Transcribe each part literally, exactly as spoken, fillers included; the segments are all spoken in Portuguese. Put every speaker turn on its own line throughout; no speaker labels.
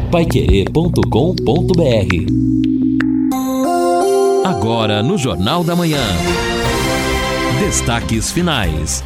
paiquerê ponto com ponto br. Agora no Jornal da Manhã. Destaques finais.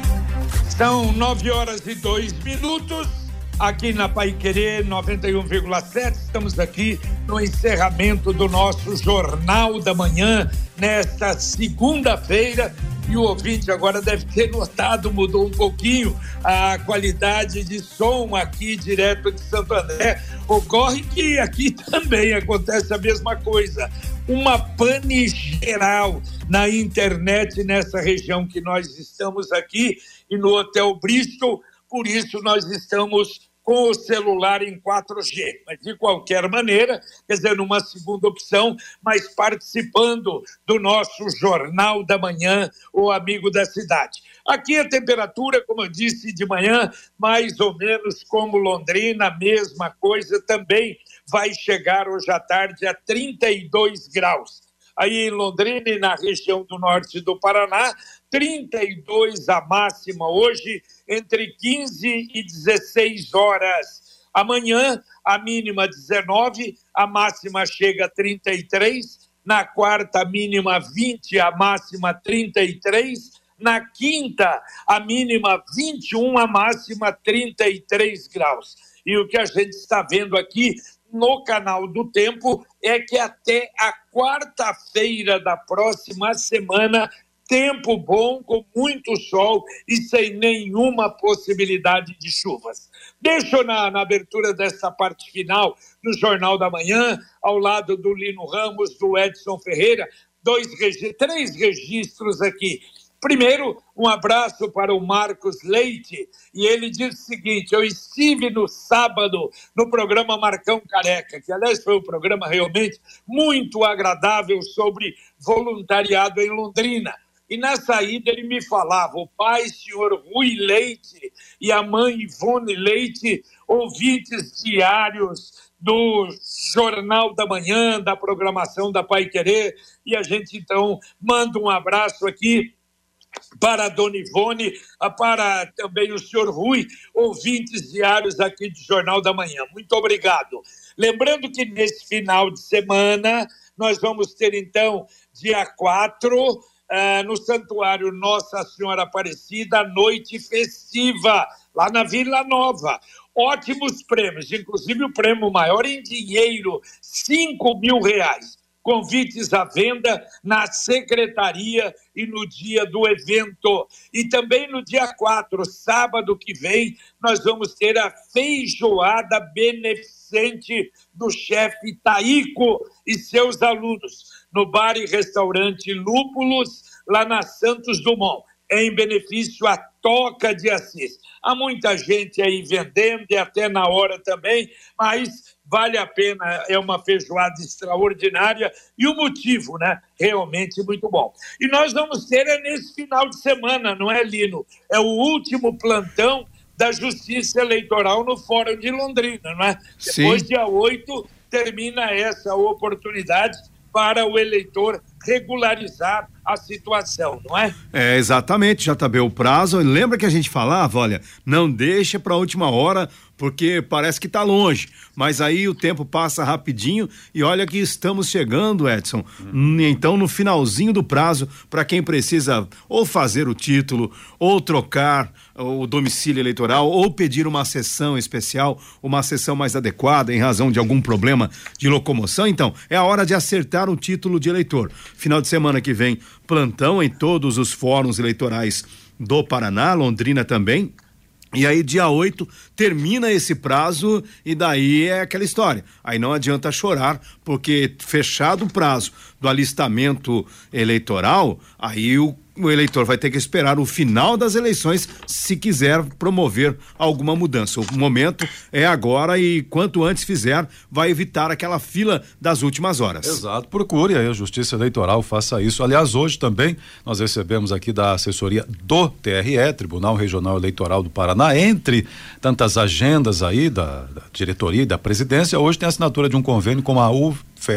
São nove horas e dois minutos. Aqui na Paiquerê noventa e um vírgula sete, estamos aqui no encerramento do nosso Jornal da Manhã, nesta segunda-feira. E o ouvinte agora deve ter notado, mudou um pouquinho a qualidade de som aqui direto de Santo André. Ocorre que aqui também acontece a mesma coisa. Uma pane geral na internet nessa região que nós estamos aqui e no Hotel Bristol. Por isso nós estamos com o celular em quatro G, mas de qualquer maneira, quer dizer, numa segunda opção, mas participando do nosso Jornal da Manhã, o Amigo da Cidade. Aqui a temperatura, como eu disse de manhã, mais ou menos como Londrina, a mesma coisa, também vai chegar hoje à tarde a trinta e dois graus. Aí em Londrina e na região do norte do Paraná, trinta e dois a máxima hoje, entre quinze e dezesseis horas. Amanhã, a mínima dezenove, a máxima chega a trinta e três. Na quarta, a mínima vinte, a máxima trinta e três. Na quinta, a mínima vinte e um, a máxima trinta e três graus. E o que a gente está vendo aqui no canal do tempo é que até a quarta-feira da próxima semana, tempo bom, com muito sol e sem nenhuma possibilidade de chuvas. Deixo na, na abertura dessa parte final, no Jornal da Manhã, ao lado do Lino Ramos, do Edson Ferreira, dois, três registros aqui. Primeiro, um abraço para o Marcos Leite, e ele diz o seguinte: eu estive no sábado no programa Marcão Careca, que aliás foi um programa realmente muito agradável sobre voluntariado em Londrina. E na saída ele me falava, o pai, senhor Rui Leite, e a mãe Ivone Leite, ouvintes diários do Jornal da Manhã, da programação da Paiquerê, e a gente então manda um abraço aqui para a dona Ivone, para também o senhor Rui, ouvintes diários aqui do Jornal da Manhã. Muito obrigado. Lembrando que nesse final de semana nós vamos ter então, dia quatro, uh, no Santuário Nossa Senhora Aparecida, a noite festiva, lá na Vila Nova. Ótimos prêmios, inclusive o prêmio maior em dinheiro, cinco mil reais. Convites à venda na secretaria e no dia do evento. E também no dia quatro, sábado que vem, nós vamos ter a feijoada beneficente do chefe Taíco e seus alunos, no bar e restaurante Lúpulos, lá na Santos Dumont, em benefício à Toca de Assis. Há muita gente aí vendendo e até na hora também, mas vale a pena, é uma feijoada extraordinária e o motivo, né? Realmente muito bom. E nós vamos ter é nesse final de semana, não é, Lino? É o último plantão da Justiça Eleitoral no Fórum de Londrina, não é?
Sim.
Depois, dia oito, termina essa oportunidade para o eleitor regularizar a situação, não é?
É, exatamente, J B, o prazo, lembra que a gente falava, olha, não deixa para a última hora, porque parece que está longe, mas aí o tempo passa rapidinho e olha que estamos chegando, Edson, hum. então no finalzinho do prazo, para quem precisa ou fazer o título, ou trocar o domicílio eleitoral, ou pedir uma sessão especial, uma sessão mais adequada em razão de algum problema de locomoção, então é a hora de acertar o título de eleitor. Final de semana que vem, plantão em todos os fóruns eleitorais do Paraná, Londrina também. E aí, dia oito, termina esse prazo e daí é aquela história. Aí não adianta chorar, porque fechado o prazo do alistamento eleitoral, aí o o eleitor vai ter que esperar o final das eleições se quiser promover alguma mudança. O momento é agora e quanto antes fizer, vai evitar aquela fila das últimas horas.
Exato, procure aí a Justiça Eleitoral, faça isso. Aliás, hoje também nós recebemos aqui da assessoria do T R E, Tribunal Regional Eleitoral do Paraná, entre tantas agendas aí da, da diretoria e da presidência, hoje tem a assinatura de um convênio com a, U F,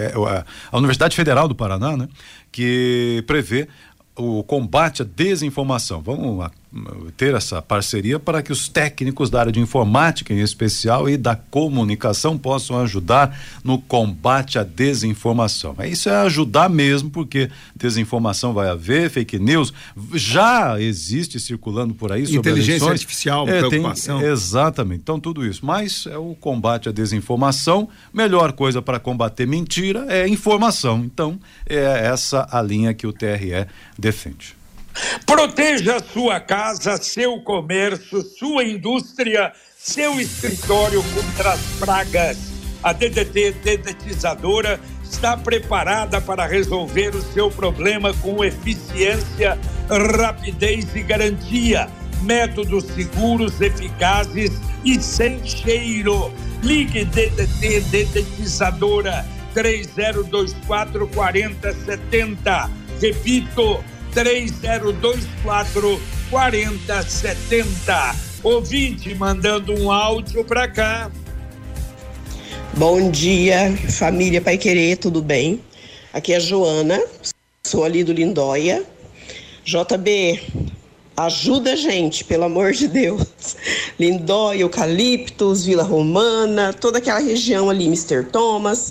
a Universidade Federal do Paraná, né? Que prevê o combate à desinformação. Vamos ter essa parceria para que os técnicos da área de informática em especial e da comunicação possam ajudar no combate à desinformação. Isso é ajudar mesmo, porque desinformação vai haver, fake news já existe circulando por aí sobre
inteligência
eleições.
artificial,
é,
preocupação.
Tem, exatamente, então tudo isso, mas é o combate à desinformação. Melhor coisa para combater mentira é informação, então é essa a linha que o T R E defende.
Proteja sua casa, seu comércio, sua indústria, seu escritório contra as pragas. A D D T Dedetizadora está preparada para resolver o seu problema com eficiência, rapidez e garantia. Métodos seguros, eficazes e sem cheiro. Ligue D D T Dedetizadora três zero dois quatro, quatro zero sete zero. Repito, três zero dois quatro, quatro zero sete zero. Ouvinte mandando um áudio para cá.
Bom dia, família Pai Querer, tudo bem? Aqui é a Joana, sou ali do Lindóia. J B, ajuda a gente, pelo amor de Deus. Lindóia, Eucaliptos, Vila Romana, toda aquela região ali, mister Thomas.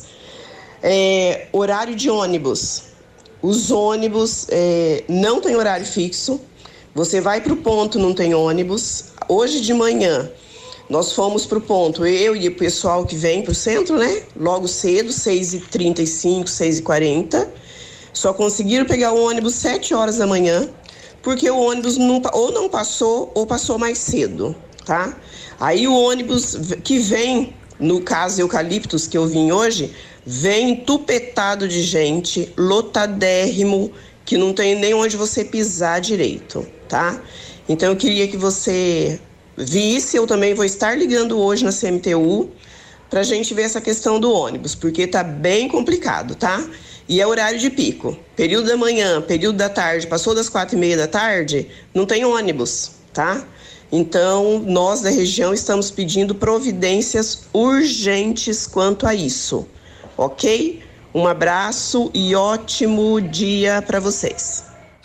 É, horário de ônibus. Os ônibus é, não tem horário fixo. Você vai para o ponto, não tem ônibus. Hoje de manhã, nós fomos para o ponto, eu e o pessoal que vem para o centro, né? Logo cedo, seis e trinta e cinco, seis e quarenta. Só conseguiram pegar o ônibus sete horas da manhã, porque o ônibus não, ou não passou ou passou mais cedo, tá? Aí o ônibus que vem, no caso Eucaliptos, que eu vim hoje, vem tupetado de gente, lotadérrimo, que não tem nem onde você pisar direito, tá? Então eu queria que você visse, eu também vou estar ligando hoje na C M T U pra gente ver essa questão do ônibus, porque tá bem complicado, tá? E é horário de pico, período da manhã, período da tarde, passou das quatro e meia da tarde, não tem ônibus, tá? Então, nós da região estamos pedindo providências urgentes quanto a isso. Ok? Um abraço e ótimo dia para vocês.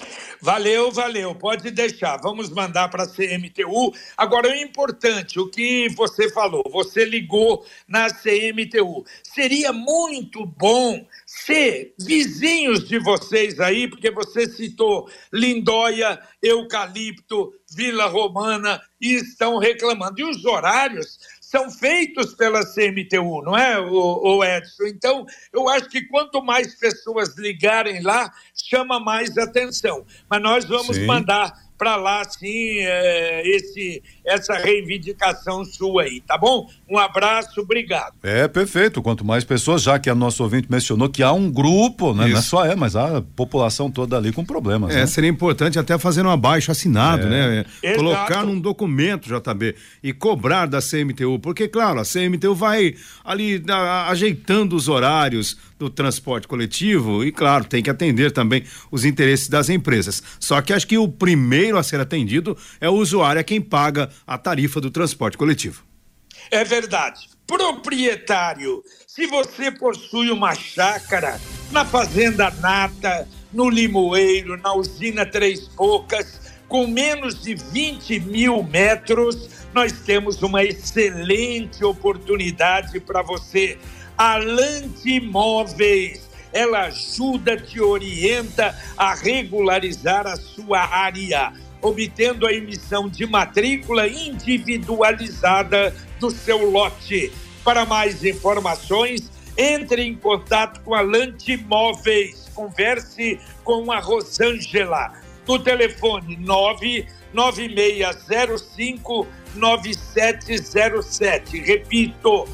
Valeu, valeu, pode deixar, vamos mandar para a C M T U. Agora, o importante, o que você falou, você ligou na C M T U. Seria muito bom se vizinhos de vocês aí, porque você citou Lindóia, Eucalipto, Vila Romana, e estão reclamando. E os horários são feitos pela C M T U, não é, o, o Edson? Então, eu acho que quanto mais pessoas ligarem lá, chama mais atenção. Mas nós vamos Sim. mandar para lá, sim, é, esse, essa reivindicação sua aí, tá bom? Um abraço, obrigado.
É, perfeito, quanto mais pessoas, já que a nosso ouvinte mencionou que há um grupo, né? Não é só é, mas há a população toda ali com problemas.
É, né? Seria importante até fazer um abaixo assinado,
É.
né?
Exato.
Colocar num documento, J B, e cobrar da C M T U, porque, claro, a C M T U vai ali a, ajeitando os horários do transporte coletivo e, claro, tem que atender também os interesses das empresas. Só que acho que o primeiro a ser atendido é o usuário, é quem paga a tarifa do transporte coletivo.
É verdade. Proprietário, se você possui uma chácara na Fazenda Nata, no Limoeiro, na Usina Três Bocas, com menos de vinte mil metros, nós temos uma excelente oportunidade para você. A Lante Imóveis, ela ajuda, te orienta a regularizar a sua área, obtendo a emissão de matrícula individualizada do seu lote. Para mais informações, entre em contato com a Lante Imóveis, converse com a Rosângela, no telefone nove nove seis zero cinco nove sete zero sete, repito,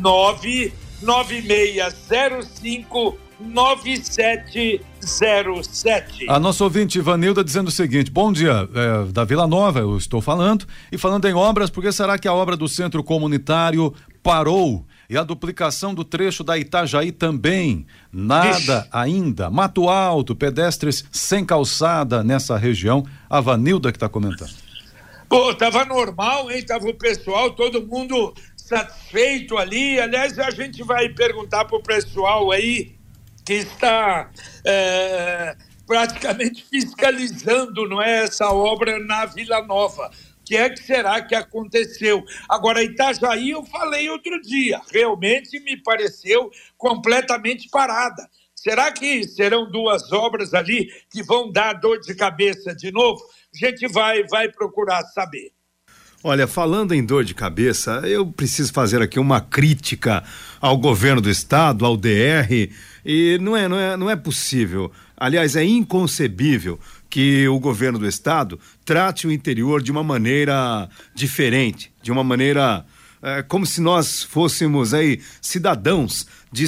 nove nove seis zero cinco nove sete zero sete.
A nossa ouvinte Ivanilda dizendo o seguinte: bom dia, é, da Vila Nova eu estou falando, e falando em obras, por que será que a obra do centro comunitário parou? E a duplicação do trecho da Itajaí também, nada Ixi. ainda. Mato Alto, pedestres sem calçada nessa região. A Vanilda que está comentando.
Pô, tava normal, hein? Tava o pessoal, todo mundo satisfeito ali. Aliás, a gente vai perguntar pro pessoal aí que está é, praticamente fiscalizando, não é, essa obra na Vila Nova. O que é que será que aconteceu? Agora, Itajaí, eu falei outro dia, realmente me pareceu completamente parada. Será que serão duas obras ali que vão dar dor de cabeça de novo? A gente vai, vai procurar saber.
Olha, falando em dor de cabeça, eu preciso fazer aqui uma crítica ao governo do estado, ao D R, e não é, não é, não é possível, aliás, é inconcebível que o governo do estado trate o interior de uma maneira diferente, de uma maneira é, como se nós fôssemos aí cidadãos de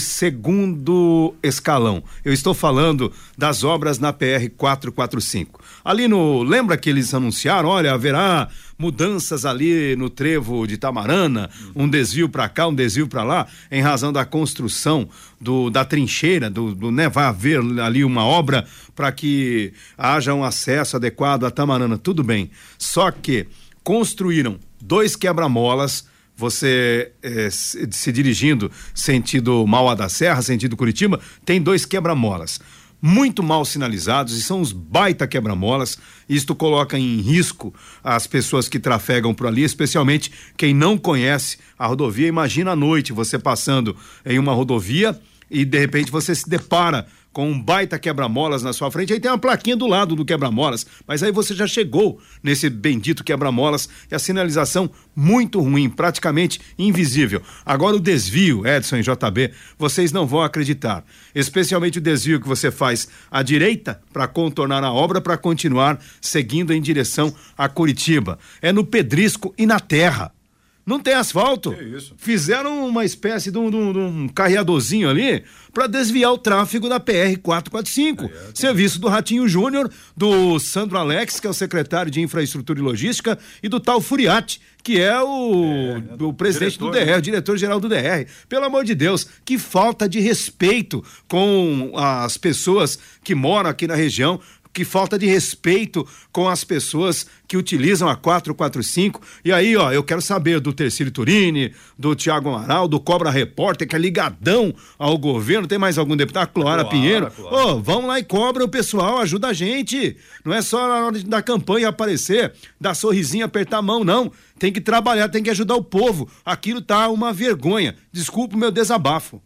segundo escalão. Eu estou falando das obras na P R quatrocentos e quarenta e cinco. Ali no, lembra que eles anunciaram, olha, haverá mudanças ali no trevo de Tamarana, um desvio para cá, um desvio para lá, em razão da construção do, da trincheira, do, do, né, vai haver ali uma obra para que haja um acesso adequado a Tamarana, tudo bem. Só que construíram dois quebra-molas, você eh, se, se dirigindo sentido Mauá da Serra, sentido Curitiba, tem dois quebra-molas muito mal sinalizados e são uns baita quebra-molas. Isto coloca em risco as pessoas que trafegam por ali, especialmente quem não conhece a rodovia. Imagina à noite você passando em uma rodovia e de repente você se depara com um baita quebra-molas na sua frente, aí tem uma plaquinha do lado do quebra-molas, mas aí você já chegou nesse bendito quebra-molas e a sinalização muito ruim, praticamente invisível. Agora o desvio, Edson e J B, vocês não vão acreditar, especialmente o desvio que você faz à direita para contornar a obra, para continuar seguindo em direção a Curitiba. É no pedrisco e na terra. Não tem asfalto.
Que isso? Fizeram
uma espécie de um, de um, de um carreadorzinho ali para desviar o tráfego da P R quatrocentos e quarenta e cinco. É, é, Serviço do Ratinho Júnior, do Sandro Alex, que é o secretário de Infraestrutura e Logística, e do tal Furiati, que é o, é, o presidente diretor, do D R, né? O diretor-geral do D R. Pelo amor de Deus, que falta de respeito com as pessoas que moram aqui na região, que falta de respeito com as pessoas que utilizam a quatrocentos e quarenta e cinco. E aí, ó, eu quero saber do Tercílio Turini, do Tiago Amaral, do Cobra Repórter, que é ligadão ao governo. Tem mais algum deputado? Clara, Clara Pinheiro. Ô, oh, vão lá e cobra o pessoal, ajuda a gente. Não é só na hora da campanha aparecer, dar sorrisinho, apertar a mão, não. Tem que trabalhar, tem que ajudar o povo. Aquilo tá uma vergonha. Desculpa o meu desabafo.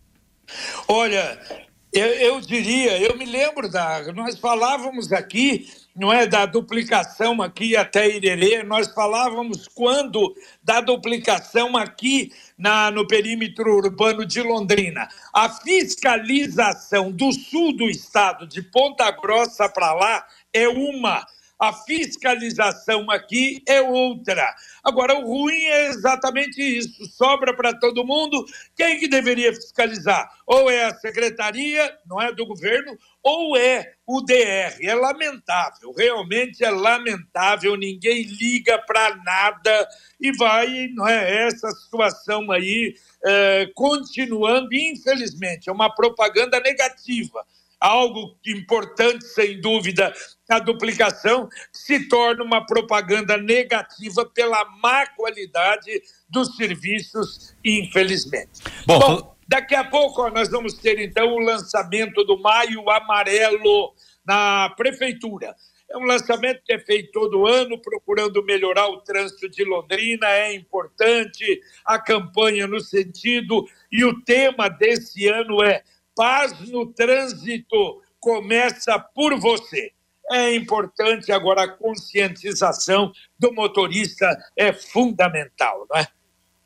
Olha, Eu, eu diria, eu me lembro da, nós falávamos aqui, não é, da duplicação aqui até Irerê, nós falávamos quando da duplicação aqui na, no perímetro urbano de Londrina. A fiscalização do sul do estado, de Ponta Grossa para lá, é uma. A fiscalização aqui é outra. Agora, o ruim é exatamente isso. Sobra para todo mundo. Quem que deveria fiscalizar? Ou é a secretaria, não é, do governo, ou é o D R. É lamentável, realmente é lamentável. Ninguém liga para nada e vai, não é, essa situação aí é, continuando, infelizmente. É uma propaganda negativa. Algo importante, sem dúvida, a duplicação se torna uma propaganda negativa pela má qualidade dos serviços, infelizmente. Bom, Bom daqui a pouco ó, nós vamos ter, então, o lançamento do Maio Amarelo na Prefeitura. É um lançamento que é feito todo ano, procurando melhorar o trânsito de Londrina, é importante a campanha no sentido, e o tema desse ano é Paz no Trânsito começa por você. É importante agora a conscientização do motorista, é fundamental, não é?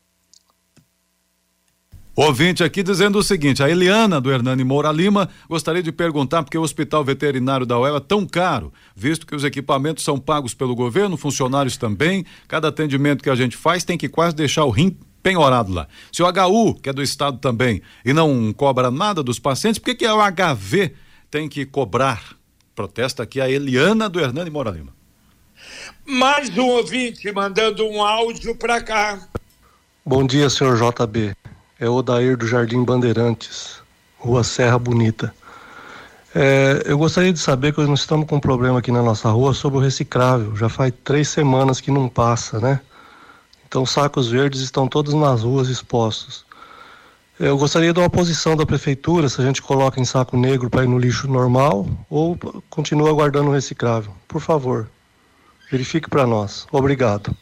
Ouvinte aqui dizendo o seguinte, a Eliana do Hernani Moura Lima gostaria de perguntar porque o hospital veterinário da U E L é tão caro, visto que os equipamentos são pagos pelo governo, funcionários também, cada atendimento que a gente faz tem que quase deixar o rim penhorado lá. Se o H U, que é do estado também, e não cobra nada dos pacientes, por que que é o H V tem que cobrar? Protesta aqui a Eliana do Hernani Moura Lima.
Mais um ouvinte mandando um áudio para cá.
Bom dia, senhor J B. É o Odair do Jardim Bandeirantes, Rua Serra Bonita. É, eu gostaria de saber que nós estamos com um problema aqui na nossa rua sobre o reciclável. Já faz três semanas que não passa, né? Então, sacos verdes estão todos nas ruas expostos. Eu gostaria de uma posição da prefeitura, se a gente coloca em saco negro para ir no lixo normal ou continua guardando o reciclável. Por favor, verifique para nós. Obrigado.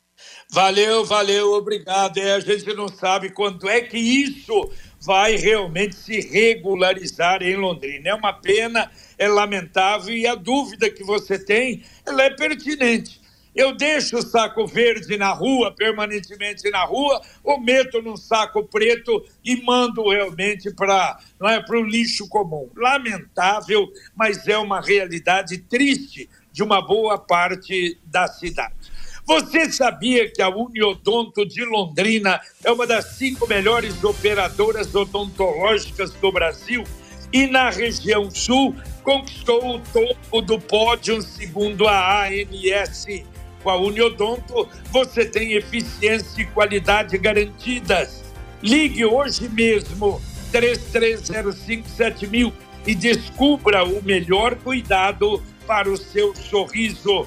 Valeu, valeu, obrigado. É, a gente não sabe quando é que isso vai realmente se regularizar em Londrina. É uma pena, é lamentável, e a dúvida que você tem, ela é pertinente. Eu deixo o saco verde na rua, permanentemente na rua, ou meto num saco preto e mando realmente para, não é, para o lixo comum. Lamentável, mas é uma realidade triste de uma boa parte da cidade. Você sabia que a Uniodonto de Londrina é uma das cinco melhores operadoras odontológicas do Brasil e na região sul conquistou o topo do pódio segundo a A N S? Com a Uniodonto, você tem eficiência e qualidade garantidas. Ligue hoje mesmo, três três zero cinco sete mil e descubra o melhor cuidado para o seu sorriso.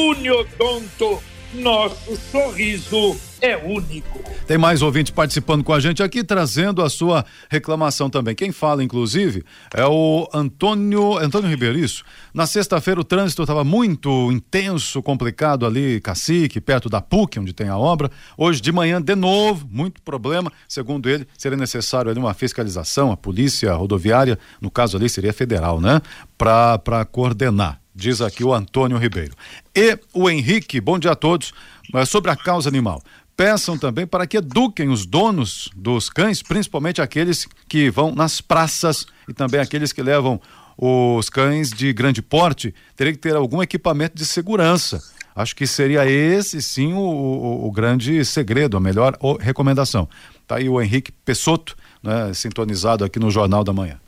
Uniodonto, nosso sorriso é único.
Tem mais ouvintes participando com a gente aqui, trazendo a sua reclamação também. Quem fala, inclusive, é o Antônio, Antônio Ribeiro, isso. Na sexta-feira o trânsito estava muito intenso, complicado ali, Cacique, perto da P U C, onde tem a obra. Hoje de manhã, de novo, muito problema. Segundo ele, seria necessário ali uma fiscalização, a polícia rodoviária, no caso ali seria federal, né? Para para coordenar. Diz aqui o Antônio Ribeiro. E o Henrique, bom dia a todos, sobre a causa animal. Peçam também para que eduquem os donos dos cães, principalmente aqueles que vão nas praças e também aqueles que levam os cães de grande porte, teria que ter algum equipamento de segurança. Acho que seria esse sim o, o, o grande segredo, a melhor recomendação. Tá aí o Henrique Pessotto, né, sintonizado aqui no Jornal da Manhã.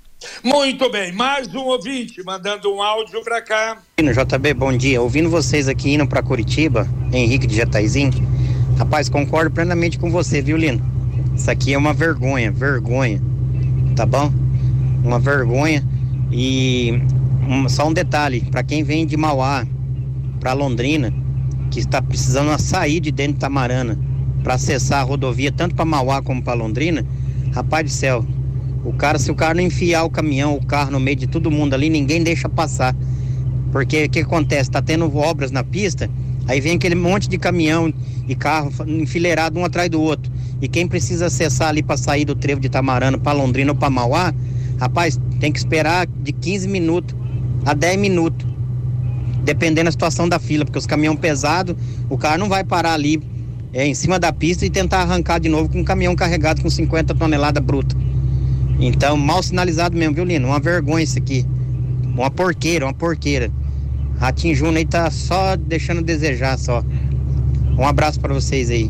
Muito bem, mais um ouvinte mandando um áudio para cá.
J B, bom dia. Ouvindo vocês aqui indo para Curitiba, Henrique de Jataizinho, rapaz, concordo plenamente com você, viu, Lino? Isso aqui é uma vergonha, vergonha, tá bom? Uma vergonha. E um, só um detalhe, para quem vem de Mauá para Londrina, que está precisando sair de dentro de Tamarana para acessar a rodovia tanto para Mauá como para Londrina, rapaz do céu, o cara, se o cara não enfiar o caminhão, o carro no meio de todo mundo ali, ninguém deixa passar. Porque o que acontece? Tá tendo obras na pista, aí vem aquele monte de caminhão e carro enfileirado um atrás do outro. E quem precisa acessar ali para sair do trevo de Tamarana para Londrina ou para Mauá, rapaz, tem que esperar de quinze minutos a dez minutos, dependendo da situação da fila, porque os caminhões pesados, o cara não vai parar ali é, em cima da pista e tentar arrancar de novo com um caminhão carregado com cinquenta toneladas bruta. Então, mal sinalizado mesmo, viu, Lino? Uma vergonha isso aqui. Uma porqueira, uma porqueira. Ratinho Júnior aí tá só deixando a desejar, só. Um abraço para vocês aí.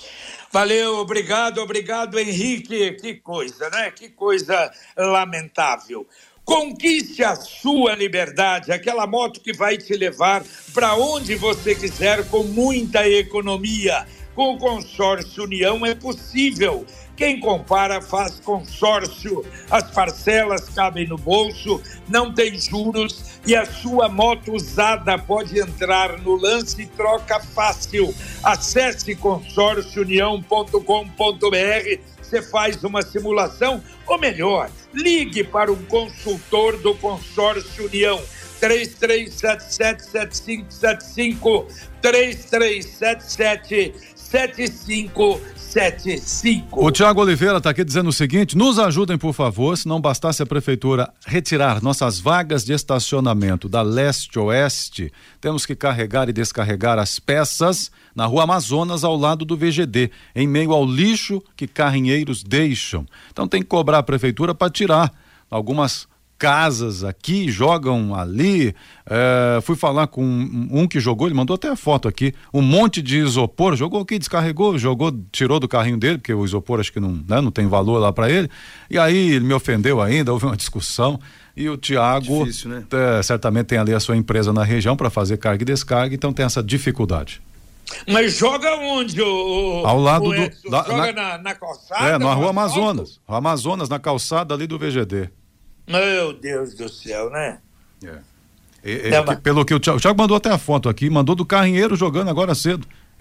Valeu, obrigado, obrigado, Henrique. Que coisa, né? Que coisa lamentável. Conquiste a sua liberdade, aquela moto que vai te levar para onde você quiser com muita economia. Com o consórcio União é possível. Quem compara faz consórcio. As parcelas cabem no bolso, não tem juros e a sua moto usada pode entrar no lance e troca fácil. Acesse consórcio união ponto com ponto b r, você faz uma simulação, ou melhor, ligue para um consultor do Consórcio União. três três sete sete sete cinco sete cinco, três três sete sete sete cinco sete cinco.
O Tiago Oliveira está aqui dizendo o seguinte: nos ajudem, por favor, se não bastasse a prefeitura retirar nossas vagas de estacionamento da leste-oeste, temos que carregar e descarregar as peças na Rua Amazonas, ao lado do V G D, em meio ao lixo que carrinheiros deixam. Então tem que cobrar a prefeitura para tirar algumas casas aqui, jogam ali. É, fui falar com um, um que jogou, ele mandou até a foto aqui, um monte de isopor, jogou aqui, descarregou, jogou, tirou do carrinho dele, porque o isopor acho que não, né, não tem valor lá para ele, e aí ele me ofendeu ainda, houve uma discussão, e o Tiago
Difícil, né?
é, certamente tem ali a sua empresa na região para fazer carga e descarga, então tem essa dificuldade.
Mas joga onde, o,
ao lado
o
do da,
joga
na,
na, na calçada?
é, na Rua
no
Amazonas, Rua Amazonas, na calçada ali do V G D.
Meu Deus do céu, né?
É. É, é, que, pelo que o Thiago, o Thiago mandou até a foto aqui, mandou do carrinheiro jogando agora cedo.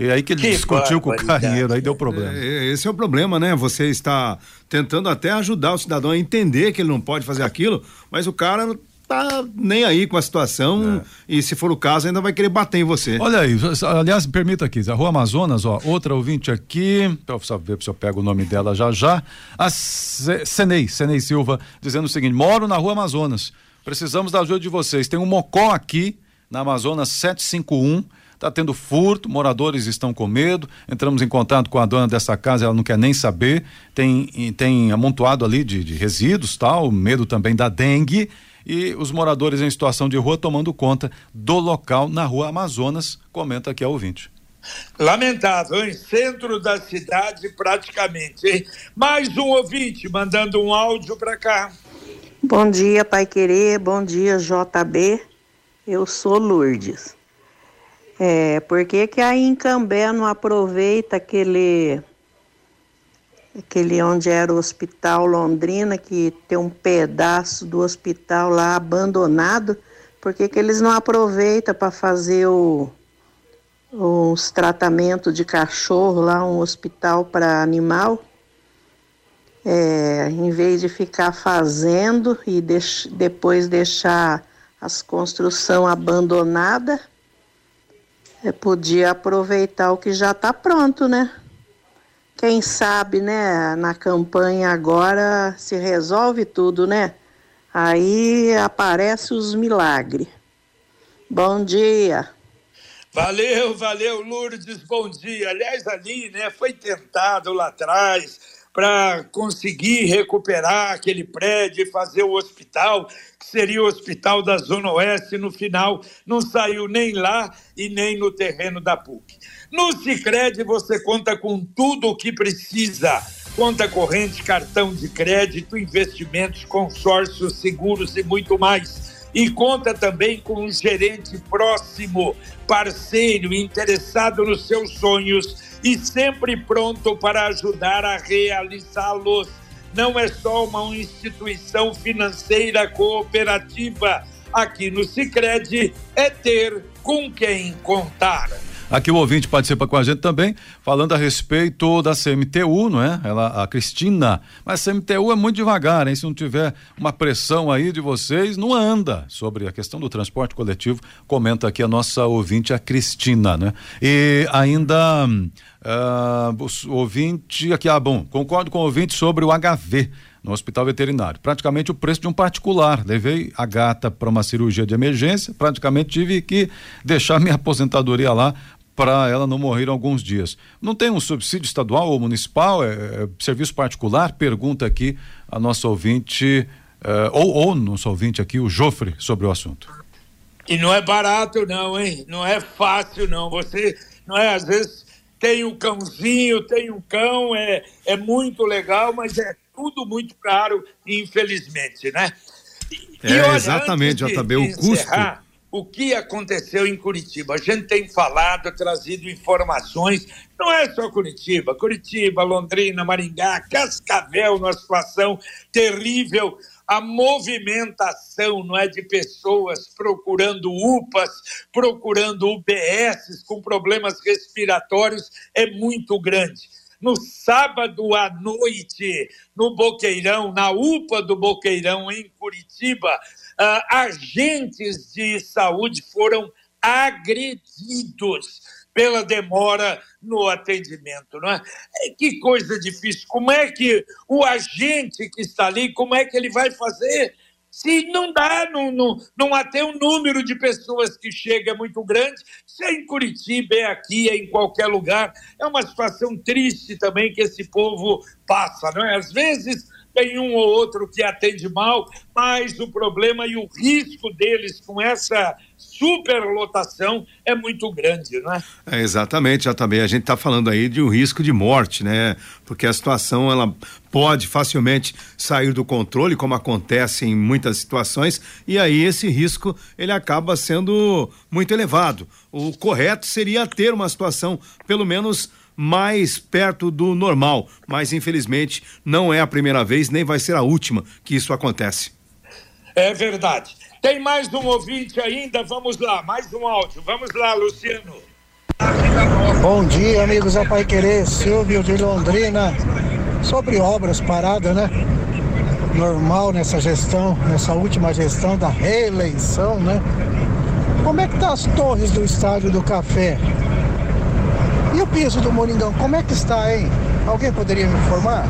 E aí que ele
Que
discutiu com o
barbaridade.
carrinheiro, aí deu problema.
É, esse é o problema, né? Você está tentando até ajudar o cidadão a entender que ele não pode fazer aquilo, mas o cara não tá nem aí com a situação e, se for o caso, ainda vai querer bater em você.
Olha aí, aliás, me permita aqui, a Rua Amazonas, ó, outra ouvinte aqui, pra eu saber se eu pego o nome dela já já, a Senei, Senei Silva, dizendo o seguinte: moro na Rua Amazonas, precisamos da ajuda de vocês, tem um mocó aqui na Amazonas setecentos e cinquenta e um, tá tendo furto, moradores estão com medo, entramos em contato com a dona dessa casa, ela não quer nem saber, tem, tem amontoado ali de, de resíduos, tal, medo também da dengue, e os moradores em situação de rua tomando conta do local na Rua Amazonas, comenta aqui a ouvinte.
Lamentável, hein? Centro da cidade praticamente, hein? Mais um ouvinte mandando um áudio para cá.
Bom dia, Pai Querer, bom dia, J B, eu sou Lourdes. É, por que que a Incambé não aproveita aquele, aquele onde era o Hospital Londrina, que tem um pedaço do hospital lá abandonado, por que que eles não aproveitam para fazer o, os tratamentos de cachorro lá, um hospital para animal? É, em vez de ficar fazendo e deix, depois deixar as construções abandonadas, é, podia aproveitar o que já está pronto, né? Quem sabe, né, na campanha agora se resolve tudo, né? Aí aparecem os milagres. Bom dia.
Valeu, valeu, Lourdes, bom dia. Aliás, ali, né, foi tentado lá atrás para conseguir recuperar aquele prédio e fazer o hospital, que seria o hospital da Zona Oeste. No final, não saiu nem lá e nem no terreno da P U C. No Sicredi você conta com tudo o que precisa: conta corrente, cartão de crédito, investimentos, consórcios, seguros e muito mais. E conta também com um gerente próximo, parceiro, interessado nos seus sonhos e sempre pronto para ajudar a realizá-los. Não é só uma instituição financeira cooperativa. Aqui no Sicredi é ter com quem contar.
Aqui o ouvinte participa com a gente também, falando a respeito da C M T U, não é? Ela, a Cristina, mas a C M T U é muito devagar, hein? Se não tiver uma pressão aí de vocês, não anda. Sobre a questão do transporte coletivo, comenta aqui a nossa ouvinte, a Cristina, né? E ainda, uh, o ouvinte aqui, ah, bom, concordo com o ouvinte sobre o H V no hospital veterinário, praticamente o preço de um particular. Levei a gata para uma cirurgia de emergência, praticamente tive que deixar minha aposentadoria lá para ela não morrer alguns dias. Não tem um subsídio estadual ou municipal, é, é serviço particular? Pergunta aqui a nossa ouvinte, é, ou, ou nosso ouvinte aqui, o Jofre, sobre o assunto.
E não é barato não, hein? Não é fácil não. Você, não é, às vezes tem um cãozinho, tem um cão, é, é muito legal, mas é tudo muito caro, infelizmente, né? E,
é,
e olha,
exatamente, J B, o custo.
O que aconteceu em Curitiba? A gente tem falado, trazido informações, não é só Curitiba, Curitiba, Londrina, Maringá, Cascavel, numa situação terrível. A movimentação, não é, de pessoas procurando U P As, procurando U B S com problemas respiratórios é muito grande. No sábado à noite, no Boqueirão, na U P A do Boqueirão, em Curitiba, uh, agentes de saúde foram agredidos pela demora no atendimento, não é? Que coisa difícil. Como é que o agente que está ali, como é que ele vai fazer? Se não dá, não, não, não há até um número de pessoas que chega muito grande, se é em Curitiba, é aqui, é em qualquer lugar, é uma situação triste também que esse povo passa, não é? Às vezes tem um ou outro que atende mal, mas o problema e o risco deles com essa superlotação é muito grande, não é?
É, exatamente, já também a gente está falando aí de um risco de morte, né? Porque a situação ela pode facilmente sair do controle, como acontece em muitas situações, e aí esse risco ele acaba sendo muito elevado. O correto seria ter uma situação pelo menos mais perto do normal, mas infelizmente não é a primeira vez, nem vai ser a última que isso acontece.
É verdade. Tem mais um ouvinte ainda, vamos lá, mais um áudio, vamos lá, Luciano.
Bom dia, amigos da Pai Querer, Silvio de Londrina. Sobre obras paradas, né? Normal nessa gestão, nessa última gestão da reeleição, né? Como é que tá as torres do Estádio do Café? E o piso do Moringão, como é que está, hein? Alguém poderia me informar?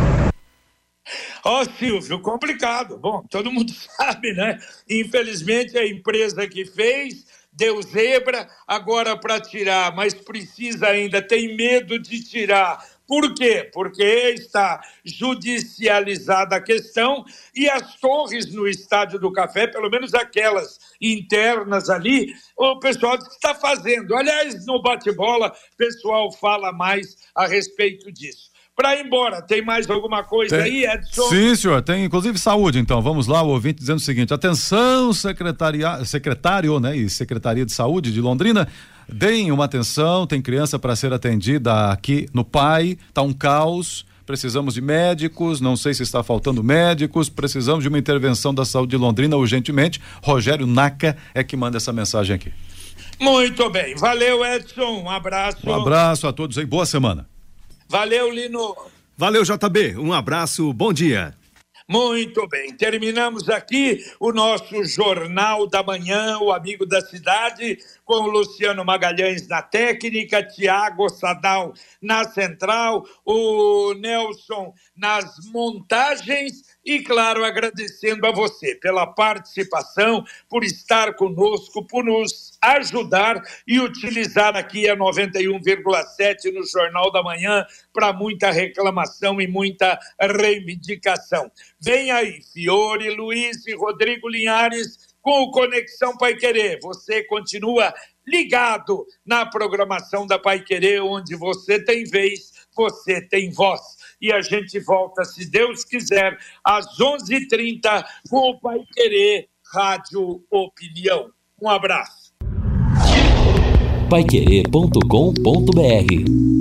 Ó, oh, Silvio, complicado. Bom, todo mundo sabe, né? Infelizmente, a empresa que fez deu zebra, agora para tirar, mas precisa ainda, tem medo de tirar. Por quê? Porque está judicializada a questão e as torres no Estádio do Café, pelo menos aquelas internas ali, o pessoal está fazendo. Aliás, no bate-bola, o pessoal fala mais a respeito disso. Para ir embora, tem mais alguma coisa
tem,
aí, Edson?
Sim, senhor, tem inclusive saúde, então, vamos lá, o ouvinte dizendo o seguinte: atenção, secretaria, secretário, né, e Secretaria de Saúde de Londrina, deem uma atenção, tem criança para ser atendida aqui no P A I, tá um caos, precisamos de médicos, não sei se está faltando médicos, precisamos de uma intervenção da saúde de Londrina urgentemente. Rogério Naca é que manda essa mensagem aqui.
Muito bem, valeu, Edson, um abraço.
Um abraço a todos aí, boa semana.
Valeu, Lino.
Valeu, J B. Um abraço, bom dia.
Muito bem, terminamos aqui o nosso Jornal da Manhã, o Amigo da Cidade, com o Luciano Magalhães na técnica, Tiago Sadal na central, o Nelson nas montagens e, claro, agradecendo a você pela participação, por estar conosco, por nos ajudar e utilizar aqui a noventa e um vírgula sete no Jornal da Manhã para muita reclamação e muita reivindicação. Vem aí, Fiore Luiz e Rodrigo Linhares com o Conexão Paiquerê. Você continua ligado na programação da Paiquerê, onde você tem vez, você tem voz. E a gente volta, se Deus quiser, às onze e trinta com o Paiquerê Rádio Opinião. Um abraço.
paiquerê ponto com ponto br